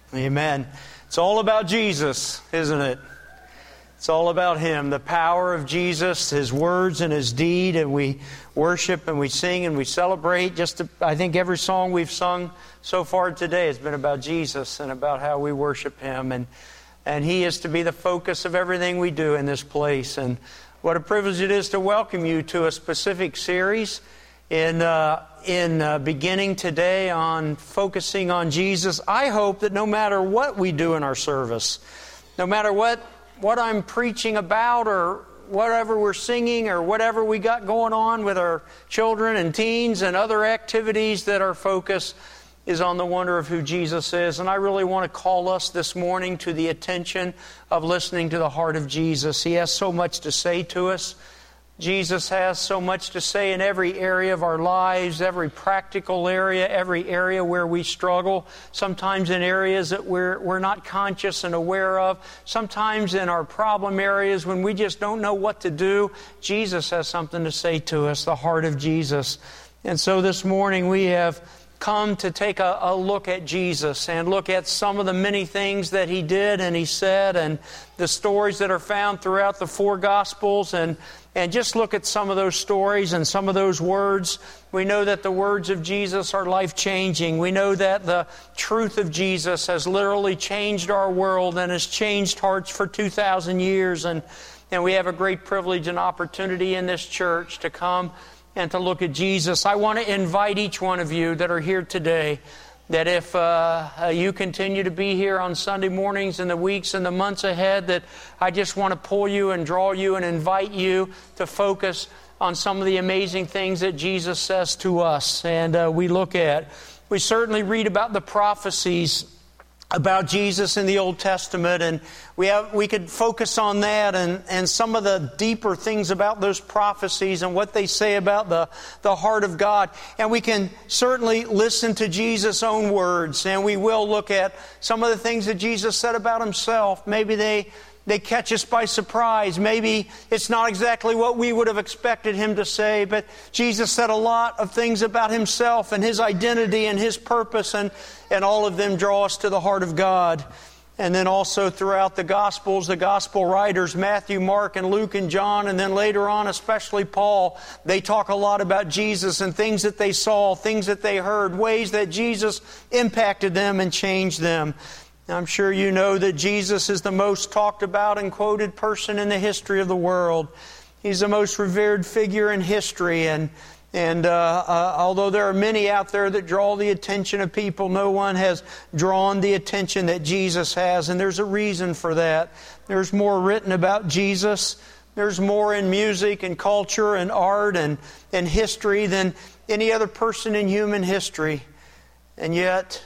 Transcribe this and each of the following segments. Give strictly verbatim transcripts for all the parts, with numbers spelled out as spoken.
Amen. It's all about Jesus, isn't it? It's all about Him, the power of Jesus, His words and His deed, and we worship and we sing and we celebrate. Just to, I think every song we've sung so far today has been about Jesus and about how we worship Him, and and He is to be the focus of everything we do in this place. And what a privilege it is to welcome you to a specific series in uh, in uh, beginning today on focusing on Jesus. I hope that no matter what we do in our service, no matter what what I'm preaching about or whatever we're singing or whatever we got going on with our children and teens and other activities, that our focus is on the wonder of who Jesus is. And I really want to call us this morning to the attention of listening to the heart of Jesus. He has so much to say to us. Jesus has so much to say in every area of our lives, every practical area, every area where we struggle, sometimes in areas that we're, we're not conscious and aware of, sometimes in our problem areas when we just don't know what to do. Jesus has something to say to us, the heart of Jesus. And so this morning we have come to take a, a look at Jesus and look at some of the many things that He did and He said, and the stories that are found throughout the four Gospels, and And just look at some of those stories and some of those words. We know that the words of Jesus are life-changing. We know that the truth of Jesus has literally changed our world and has changed hearts for two thousand years. And, and we have a great privilege and opportunity in this church to come and to look at Jesus. I want to invite each one of you that are here today, that if uh, uh, you continue to be here on Sunday mornings in the weeks and the months ahead, that I just want to pull you and draw you and invite you to focus on some of the amazing things that Jesus says to us. And uh, we look at, we certainly read about the prophecies about Jesus in the Old Testament, and we have we could focus on that and, and some of the deeper things about those prophecies and what they say about the, the heart of God. And we can certainly listen to Jesus' own words, and we will look at some of the things that Jesus said about Himself. Maybe they They catch us by surprise. Maybe it's not exactly what we would have expected Him to say, but Jesus said a lot of things about Himself and His identity and His purpose, and, and all of them draw us to the heart of God. And then also throughout the Gospels, the Gospel writers, Matthew, Mark, and Luke, and John, and then later on, especially Paul, they talk a lot about Jesus and things that they saw, things that they heard, ways that Jesus impacted them and changed them. I'm sure you know that Jesus is the most talked about and quoted person in the history of the world. He's the most revered figure in history, and and uh, uh, although there are many out there that draw the attention of people, no one has drawn the attention that Jesus has, and there's a reason for that. There's more written about Jesus. There's more in music and culture and art and, and history than any other person in human history. And yet,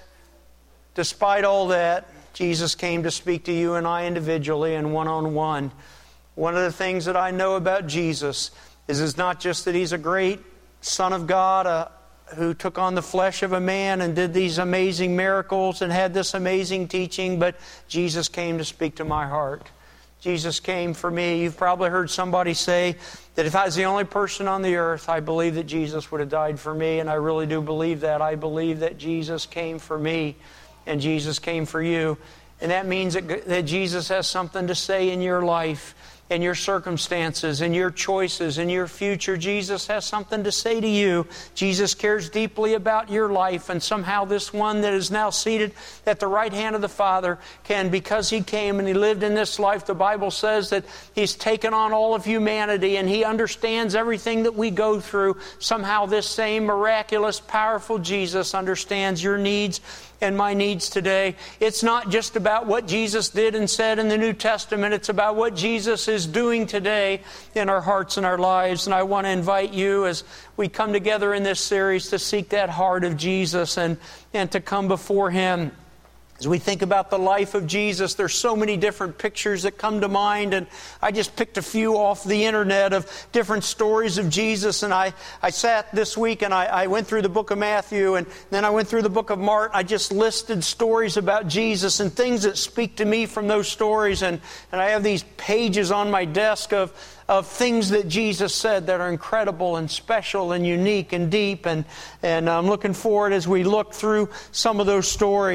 despite all that, Jesus came to speak to you and I individually and one-on-one. One of the things that I know about Jesus is it's not just that He's a great Son of God uh, who took on the flesh of a man and did these amazing miracles and had this amazing teaching, but Jesus came to speak to my heart. Jesus came for me. You've probably heard somebody say that if I was the only person on the earth, I believe that Jesus would have died for me, and I really do believe that. I believe that Jesus came for me. And Jesus came for you. And that means that, that Jesus has something to say in your life, in your circumstances, in your choices, in your future. Jesus has something to say to you. Jesus cares deeply about your life. And somehow this one that is now seated at the right hand of the Father can, because He came and He lived in this life, the Bible says that He's taken on all of humanity and He understands everything that we go through. Somehow this same miraculous, powerful Jesus understands your needs and my needs today. It's not just about what Jesus did and said in the New Testament. It's about what Jesus is doing today in our hearts and our lives. And I want to invite you as we come together in this series to seek that heart of Jesus and, and to come before Him. As we think about the life of Jesus, there's so many different pictures that come to mind, and I just picked a few off the internet of different stories of Jesus. And I, I sat this week and I, I went through the book of Matthew, and then I went through the book of Mark. I just listed stories about Jesus and things that speak to me from those stories. And, and I have these pages on my desk of of things that Jesus said that are incredible and special and unique and deep. And, and I'm looking forward as we look through some of those stories.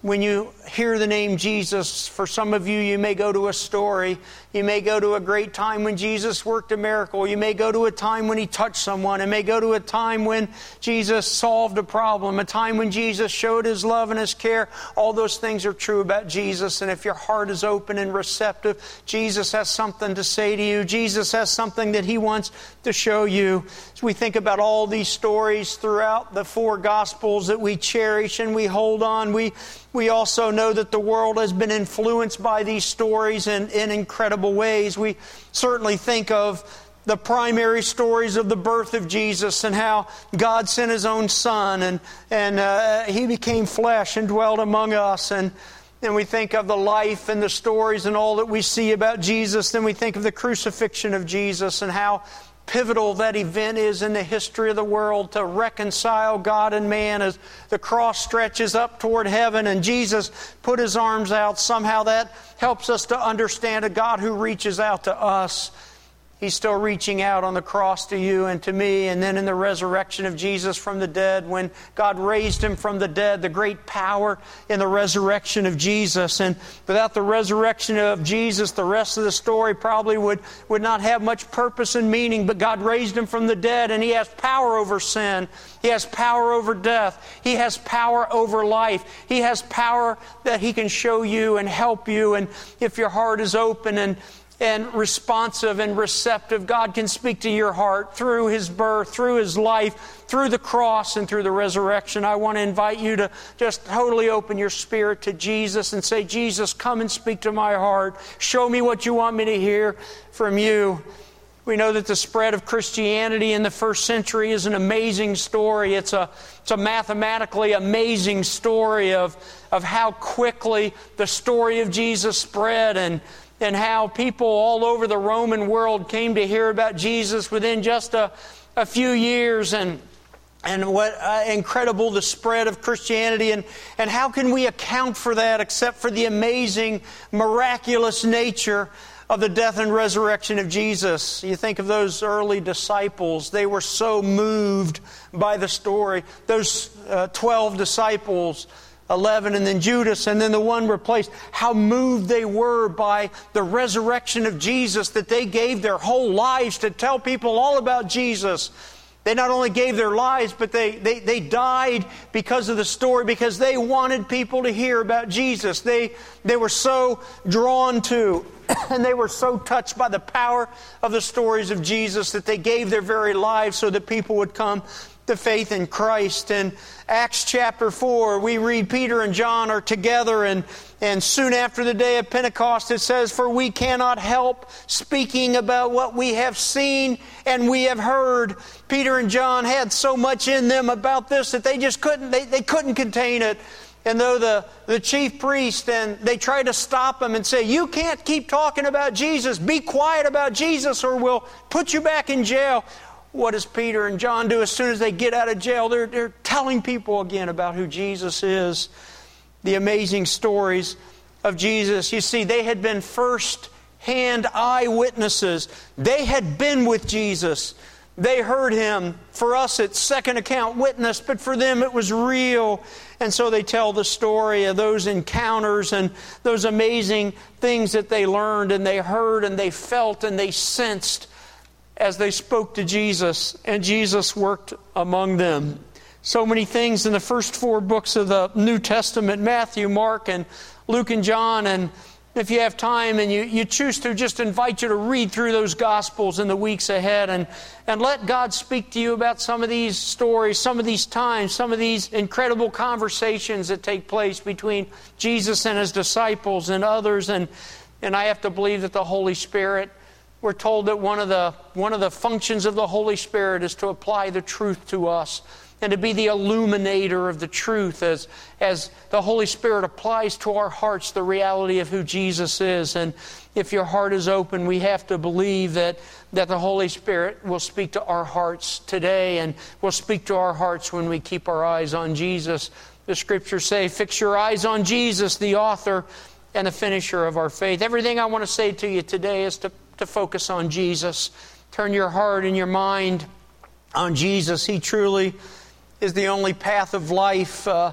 when you hear the name Jesus, for some of you, you may go to a story. You may go to a great time when Jesus worked a miracle. You may go to a time when He touched someone. It may go to a time when Jesus solved a problem, a time when Jesus showed His love and His care. All those things are true about Jesus. And if your heart is open and receptive, Jesus has something to say to you. Jesus has something that He wants to show you. As we think about all these stories throughout the four Gospels that we cherish and we hold on, we We also know that the world has been influenced by these stories in, in incredible ways. We certainly think of the primary stories of the birth of Jesus and how God sent His own Son and, and uh, He became flesh and dwelt among us. And then we think of the life and the stories and all that we see about Jesus. Then we think of the crucifixion of Jesus and how pivotal that event is in the history of the world to reconcile God and man as the cross stretches up toward heaven and Jesus put His arms out. Somehow that helps us to understand a God who reaches out to us. He's still reaching out on the cross to you and to me. And then in the resurrection of Jesus from the dead, when God raised Him from the dead, the great power in the resurrection of Jesus. And without the resurrection of Jesus, the rest of the story probably would, would not have much purpose and meaning. But God raised Him from the dead, and He has power over sin. He has power over death. He has power over life. He has power that He can show you and help you. And if your heart is open and and responsive and receptive, God can speak to your heart through His birth, through His life, through the cross, and through the resurrection. I want to invite you to just totally open your spirit to Jesus and say, Jesus, come and speak to my heart. Show me what you want me to hear from you. We know that the spread of Christianity in the first century is an amazing story. It's a, it's a mathematically amazing story of, of how quickly the story of Jesus spread and and how people all over the Roman world came to hear about Jesus within just a, a few years, and and what uh, incredible the spread of Christianity, and, and how can we account for that except for the amazing, miraculous nature of the death and resurrection of Jesus. You think of those early disciples. They were so moved by the story. Those uh, twelve disciples, eleven, and then Judas, and then the one replaced. How moved they were by the resurrection of Jesus that they gave their whole lives to tell people all about Jesus. They not only gave their lives, but they, they, they died because of the story, because they wanted people to hear about Jesus. They, they were so drawn to and they were so touched by the power of the stories of Jesus that they gave their very lives so that people would come to faith in Christ. In Acts chapter four, we read Peter and John are together, and, and soon after the day of Pentecost it says, "For we cannot help speaking about what we have seen and we have heard." Peter and John had so much in them about this that they just couldn't, they, they couldn't contain it. And though the, the chief priest, and they tried to stop them and say, "You can't keep talking about Jesus. Be quiet about Jesus or we'll put you back in jail." What does Peter and John do as soon as they get out of jail? They're, they're telling people again about who Jesus is. The amazing stories of Jesus. You see, they had been first-hand eyewitnesses. They had been with Jesus. They heard Him. For us, it's second account witness, but for them it was real. And so they tell the story of those encounters and those amazing things that they learned and they heard and they felt and they sensed as they spoke to Jesus, and Jesus worked among them. So many things in the first four books of the New Testament, Matthew, Mark, and Luke and John. And if you have time and you, you choose to, just invite you to read through those Gospels in the weeks ahead and, and let God speak to you about some of these stories, some of these times, some of these incredible conversations that take place between Jesus and His disciples and others. And, and I have to believe that the Holy Spirit, we're told that one of the one of the functions of the Holy Spirit is to apply the truth to us and to be the illuminator of the truth as, as the Holy Spirit applies to our hearts the reality of who Jesus is. And if your heart is open, we have to believe that, that the Holy Spirit will speak to our hearts today and will speak to our hearts when we keep our eyes on Jesus. The Scriptures say, "Fix your eyes on Jesus, the author and the finisher of our faith." Everything I want to say to you today is to to focus on Jesus. Turn your heart and your mind on Jesus. He truly is the only path of life. Uh,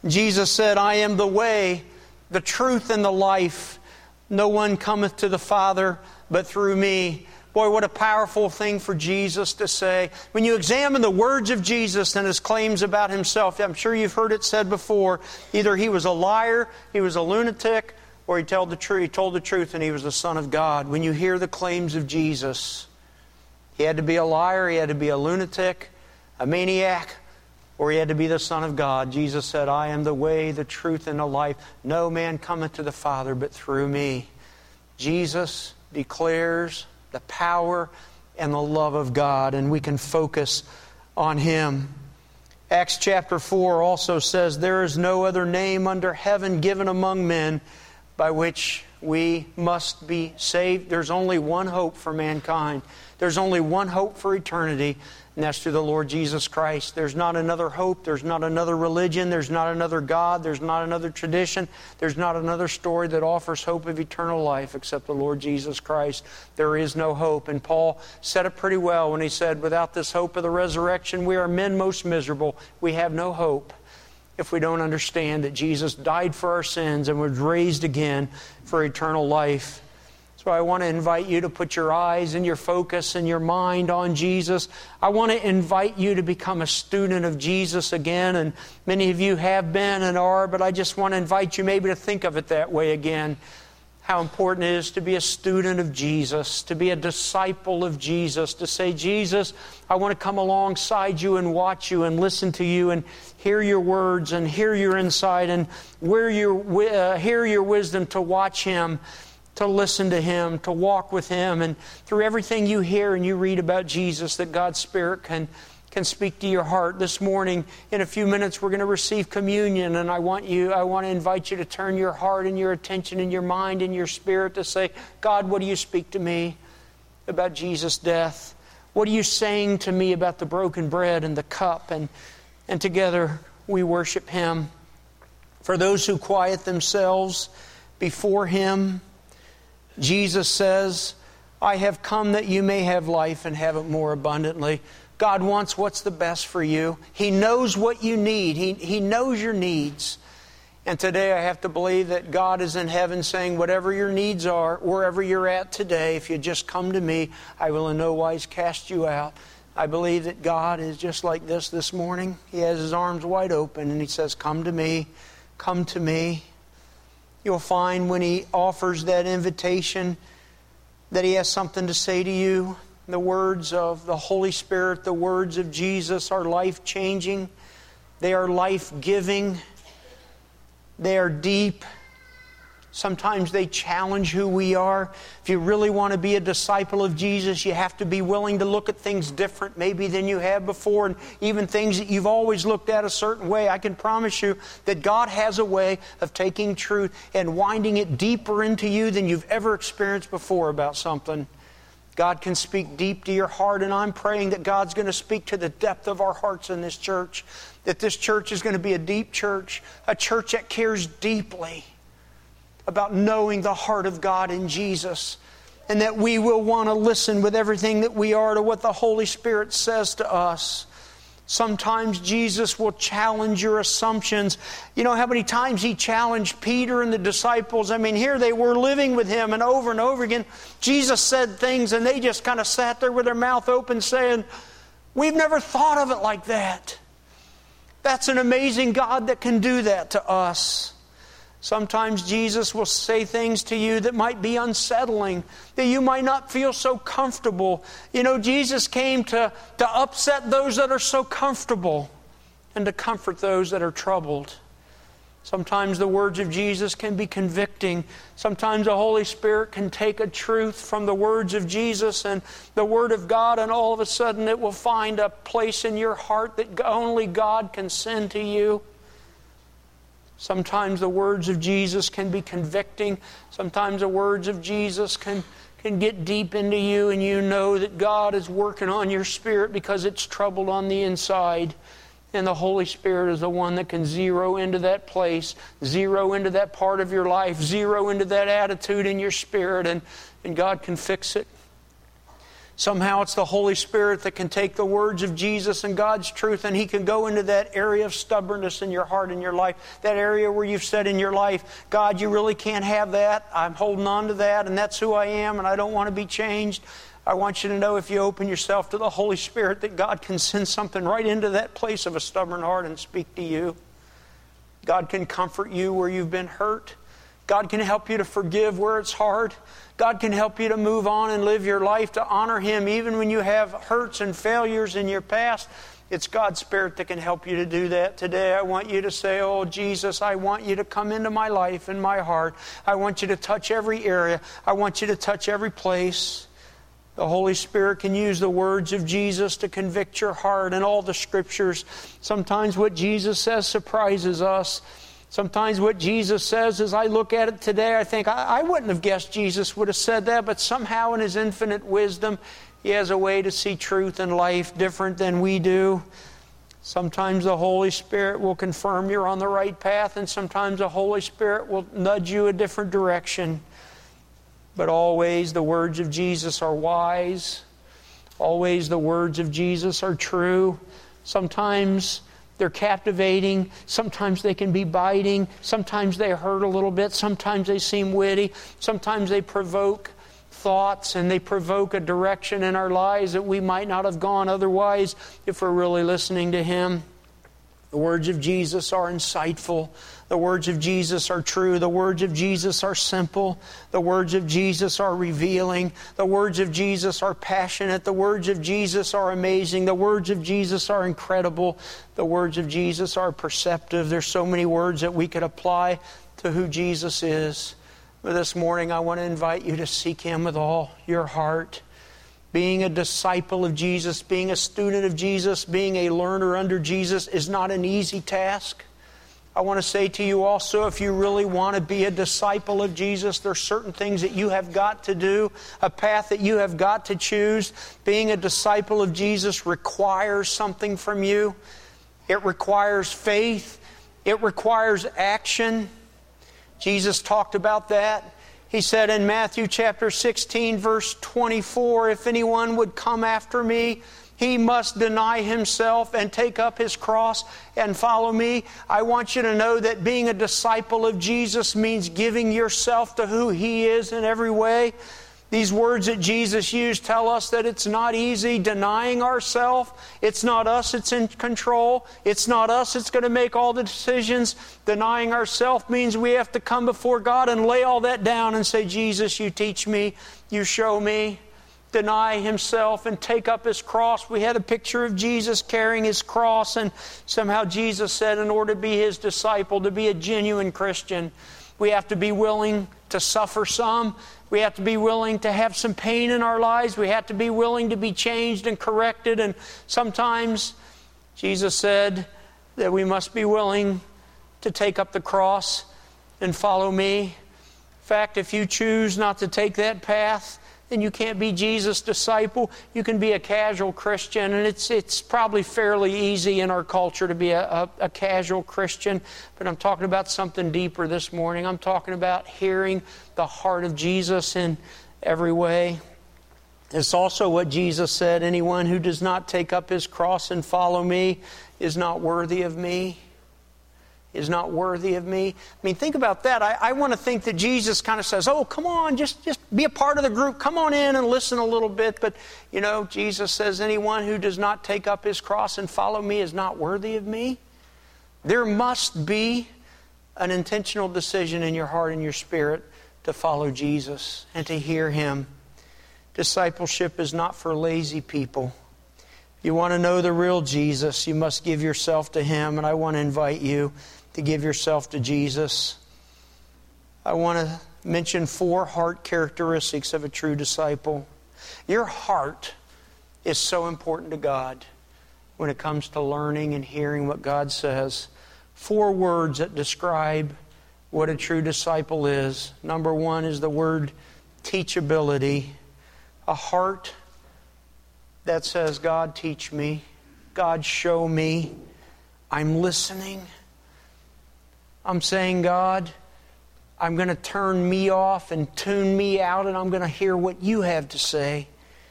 Jesus said, I am the way, the truth, and the life. No one cometh to the Father but through me. Boy, what a powerful thing for Jesus to say. When you examine the words of Jesus and His claims about Himself, I'm sure you've heard it said before, either He was a liar, He was a lunatic, or He told the truth, He told the truth and He was the Son of God. When you hear the claims of Jesus, He had to be a liar, He had to be a lunatic, a maniac, or He had to be the Son of God. Jesus said, I am the way, the truth, and the life. No man cometh to the Father but through me. Jesus declares the power and the love of God, and we can focus on Him. Acts chapter four also says, there is no other name under heaven given among men by which we must be saved. There's only one hope for mankind. There's only one hope for eternity, and that's through the Lord Jesus Christ. There's not another hope. There's not another religion. There's not another God. There's not another tradition. There's not another story that offers hope of eternal life except the Lord Jesus Christ. There is no hope. And Paul said it pretty well when he said, without this hope of the resurrection, we are men most miserable. We have no hope if we don't understand that Jesus died for our sins and was raised again for eternal life. So I want to invite you to put your eyes and your focus and your mind on Jesus. I want to invite you to become a student of Jesus again. And many of you have been and are, but I just want to invite you maybe to think of it that way again. How important it is to be a student of Jesus, to be a disciple of Jesus, to say, Jesus, I want to come alongside you and watch you and listen to you and hear your words and hear your insight and hear your, uh, hear your wisdom, to watch Him, to listen to Him, to walk with Him. And through everything you hear and you read about Jesus, that God's Spirit can, can speak to your heart. This morning, in a few minutes, we're going to receive communion, and I want you, I want to invite you to turn your heart and your attention and your mind and your spirit to say, God, what do you speak to me about Jesus' death? What are you saying to me about the broken bread and the cup? And, and together we worship Him. For those who quiet themselves before Him, Jesus says, I have come that you may have life and have it more abundantly. God wants what's the best for you. He knows what you need. He, he knows your needs. And today I have to believe that God is in heaven saying, whatever your needs are, wherever you're at today, if you just come to me, I will in no wise cast you out. I believe that God is just like this this morning. He has His arms wide open and He says, come to me, come to me. You'll find when He offers that invitation that He has something to say to you. The words of the Holy Spirit, the words of Jesus are life-changing. They are life-giving. They are deep. Sometimes they challenge who we are. If you really want to be a disciple of Jesus, you have to be willing to look at things different maybe than you have before, and even things that you've always looked at a certain way. I can promise you that God has a way of taking truth and winding it deeper into you than you've ever experienced before about something. God can speak deep to your heart, and I'm praying that God's going to speak to the depth of our hearts in this church, that this church is going to be a deep church, a church that cares deeply about knowing the heart of God in Jesus, and that we will want to listen with everything that we are to what the Holy Spirit says to us. Sometimes Jesus will challenge your assumptions. You know how many times He challenged Peter and the disciples? I mean, here they were living with Him, and over and over again, Jesus said things, and they just kind of sat there with their mouth open saying, we've never thought of it like that. That's an amazing God that can do that to us. Sometimes Jesus will say things to you that might be unsettling, that you might not feel so comfortable. You know, Jesus came to, to upset those that are so comfortable and to comfort those that are troubled. Sometimes the words of Jesus can be convicting. Sometimes the Holy Spirit can take a truth from the words of Jesus and the Word of God, and all of a sudden it will find a place in your heart that only God can send to you. Sometimes the words of Jesus can be convicting. Sometimes the words of Jesus can, can get deep into you, and you know that God is working on your spirit because it's troubled on the inside. And the Holy Spirit is the one that can zero into that place, zero into that part of your life, zero into that attitude in your spirit, and, and God can fix it. Somehow it's the Holy Spirit that can take the words of Jesus and God's truth, and He can go into that area of stubbornness in your heart and your life, that area where you've said in your life, God, you really can't have that. I'm holding on to that, and that's who I am, and I don't want to be changed. I want you to know, if you open yourself to the Holy Spirit, that God can send something right into that place of a stubborn heart and speak to you. God can comfort you where you've been hurt. God can help you to forgive where it's hard. God can help you to move on and live your life to honor Him even when you have hurts and failures in your past. It's God's Spirit that can help you to do that. Today I want you to say, oh Jesus, I want you to come into my life and my heart. I want you to touch every area. I want you to touch every place. The Holy Spirit can use the words of Jesus to convict your heart, and all the Scriptures. Sometimes what Jesus says surprises us. Sometimes what Jesus says, as I look at it today, I think, I, I wouldn't have guessed Jesus would have said that, but somehow in His infinite wisdom, He has a way to see truth and life different than we do. Sometimes the Holy Spirit will confirm you're on the right path, and sometimes the Holy Spirit will nudge you a different direction. But always the words of Jesus are wise. Always the words of Jesus are true. Sometimes they're captivating. Sometimes they can be biting. Sometimes they hurt a little bit. Sometimes they seem witty. Sometimes they provoke thoughts, and they provoke a direction in our lives that we might not have gone otherwise if we're really listening to Him. The words of Jesus are insightful. The words of Jesus are true. The words of Jesus are simple. The words of Jesus are revealing. The words of Jesus are passionate. The words of Jesus are amazing. The words of Jesus are incredible. The words of Jesus are perceptive. There's so many words that we could apply to who Jesus is. But this morning I want to invite you to seek Him with all your heart. Being a disciple of Jesus, being a student of Jesus, being a learner under Jesus is not an easy task. I want to say to you also, if you really want to be a disciple of Jesus, there are certain things that you have got to do, a path that you have got to choose. Being a disciple of Jesus requires something from you. It requires faith. It requires action. Jesus talked about that. He said in Matthew chapter sixteen, verse twenty-four, if anyone would come after me, he must deny himself and take up his cross and follow me. I want you to know that being a disciple of Jesus means giving yourself to who He is in every way. These words that Jesus used tell us that it's not easy denying ourselves. It's not us that's in control. It's not us that's going to make all the decisions. Denying ourselves means we have to come before God and lay all that down and say, Jesus, you teach me, you show me. Deny Himself and take up His cross. We had a picture of Jesus carrying His cross, and somehow Jesus said in order to be His disciple, to be a genuine Christian, we have to be willing to suffer some. We have to be willing to have some pain in our lives. We have to be willing to be changed and corrected. And sometimes Jesus said that we must be willing to take up the cross and follow me. In fact, if you choose not to take that path, then you can't be Jesus' disciple. You can be a casual Christian, and it's it's probably fairly easy in our culture to be a, a, a casual Christian. But I'm talking about something deeper this morning. I'm talking about hearing the heart of Jesus in every way. It's also what Jesus said, anyone who does not take up his cross and follow me is not worthy of me. Is not worthy of me. I mean, think about that. I, I want to think that Jesus kind of says, oh, come on, just, just be a part of the group. Come on in and listen a little bit. But, you know, Jesus says, anyone who does not take up his cross and follow me is not worthy of me. There must be an intentional decision in your heart and your spirit to follow Jesus and to hear Him. Discipleship is not for lazy people. If you want to know the real Jesus, you must give yourself to Him. And I want to invite you to give yourself to Jesus. I want to mention four heart characteristics of a true disciple. Your heart is so important to God when it comes to learning and hearing what God says. Four words that describe what a true disciple is. Number one is the word teachability. A heart that says, God, teach me. God, show me. I'm listening. I'm saying, God, I'm going to turn me off and tune me out, and I'm going to hear what you have to say.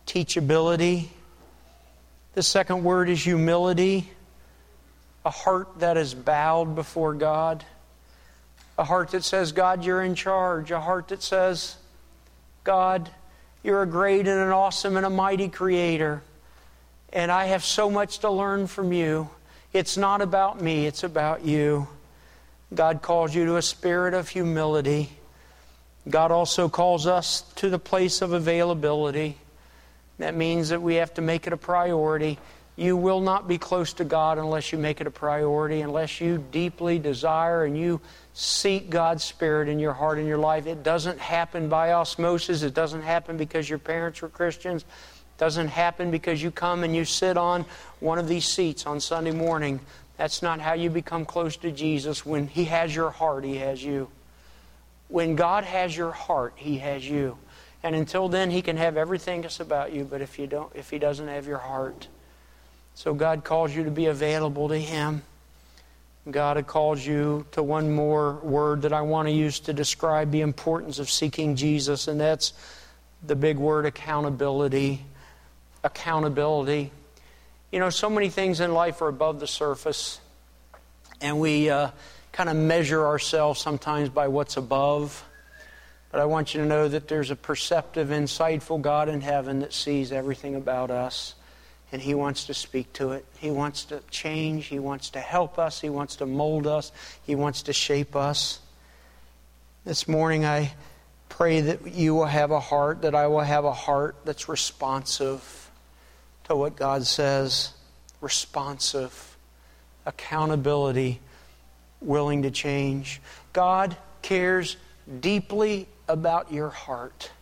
teachability. The second word is humility. A heart that is bowed before God. A heart that says, God, you're in charge. A heart that says, God, you're a great and an awesome and a mighty Creator. And I have so much to learn from you. It's not about me, it's about you. God calls you to a spirit of humility. God also calls us to the place of availability. That means that we have to make it a priority. You will not be close to God unless you make it a priority, unless you deeply desire and you seek God's Spirit in your heart and your life. It doesn't happen by osmosis. It doesn't happen because your parents were Christians. It doesn't happen because you come and you sit on one of these seats on Sunday morning. That's not how you become close to Jesus. When He has your heart, He has you. When God has your heart, He has you. And until then, He can have everything that's about you, but if you don't, if He doesn't have your heart. So God calls you to be available to Him. God calls you to one more word that I want to use to describe the importance of seeking Jesus, and that's the big word accountability. Accountability. You know, so many things in life are above the surface, and we uh, kind of measure ourselves sometimes by what's above. But I want you to know that there's a perceptive, insightful God in heaven that sees everything about us. And He wants to speak to it. He wants to change. He wants to help us. He wants to mold us. He wants to shape us. This morning I pray that you will have a heart, that I will have a heart that's responsive to what God says. Responsive. Accountability. Willing to change. God cares deeply about your heart.